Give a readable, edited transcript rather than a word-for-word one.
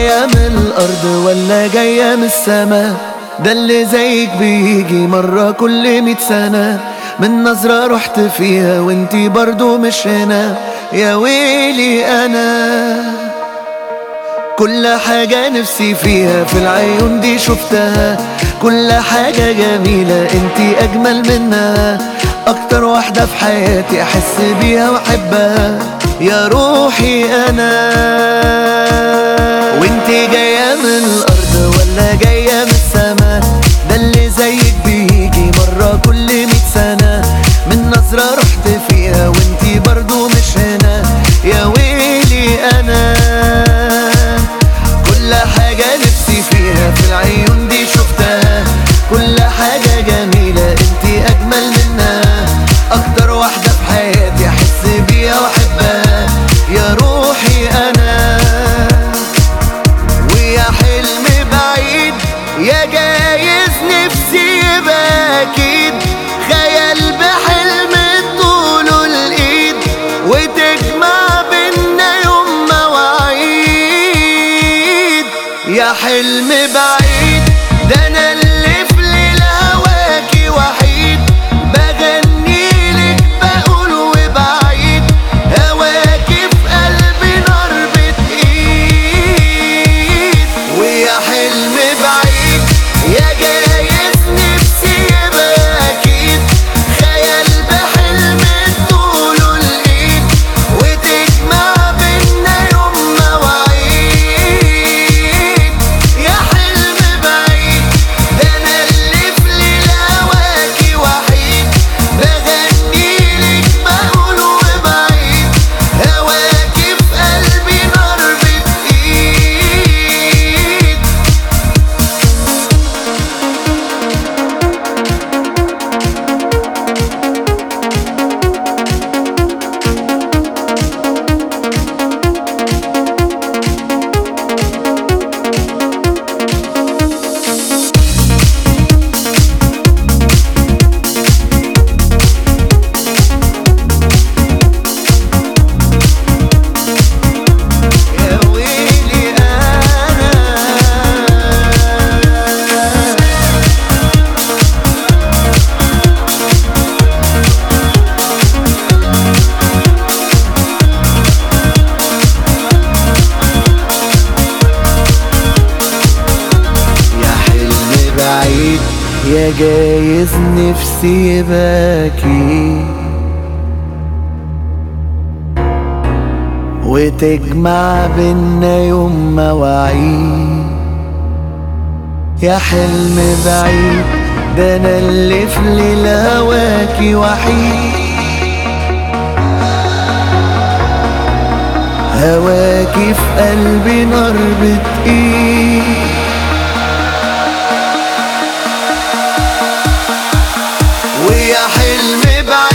جاية من الأرض ولا جاية من السما؟ ده اللي زيك بيجي مرة كل 100 سنة. من نظرة رحت فيها وانتي برضو مش هنا، يا ويلي أنا. كل حاجة نفسي فيها في العيون دي شفتها، كل حاجة جميلة انتي أجمل منها. أكتر واحدة في حياتي أحس بيها وأحبها، يا روحي أنا. وانتي جاية من الأرض ولا جاية من السما؟ ده اللي زيك بيجي مرة كل 100 سنة. من نظرة رحت فيها وانتي برضو مش هنا، يا ويلي أنا. كل حاجة نفسي فيها في العيون دي شفتها، كل حاجة جميلة انتي أجمل منها. أكتر واحدة في حياتي أحس بيها وأحبها، يا روحي أنا. ويا حلم بعيد يا جايز نفسي يبقى أكيد، خيال بحلم طوله الإيد وتجمع بينا يوم مواعيد. يا حلم بعيد ده أنا اللي في ليل هواكي وحيد، بغنيلك بقول وبعيد، هواكي في قلبي نار بتقيد. ويا حلم بعيد يا جايز نفسي يبقى أكيد، خيال بحلم طوله الإيد وتجمع بينا يوم مواعيد. يا حلم بعيد ده أنا اللي في ليل هواكي وحيد، بغنيلك بقول وبعيد، هواكي في قلبي نار بتقيد. يا ويلي أنا. يا حلم بعيد يا جايز نفسي يبقى أكيد، وتجمع بينا يوم مواعيد. يا حلم بعيد ده أنا اللي في ليل هواكي وحيد، هواكي في قلبي نار بتقيد. ويا حلم بعيد